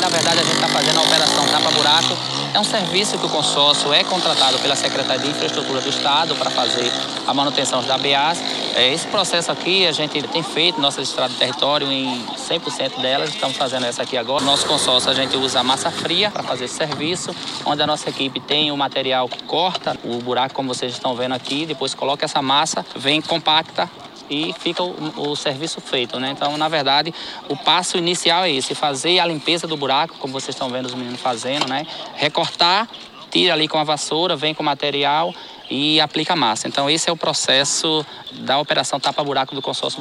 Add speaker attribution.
Speaker 1: na verdade, a gente está fazendo a operação tapa-buraco. É um serviço que o consórcio é contratado pela Secretaria de Infraestrutura do Estado para fazer a manutenção da BAs. Esse processo aqui a gente tem feito nossa estrada de território em 100% delas, estamos fazendo essa aqui agora. Nosso consórcio a gente usa massa fria para fazer esse serviço, onde a nossa equipe tem o material que corta o buraco, como vocês estão vendo aqui, depois coloca essa massa, vem compacta e fica o serviço feito, né? Então, na verdade, o passo inicial é esse, fazer a limpeza do buraco, como vocês estão vendo os meninos fazendo, né? Recortar, tira ali com a vassoura, vem com o material e aplica a massa. Então, esse é o processo da operação tapa-buraco do consórcio.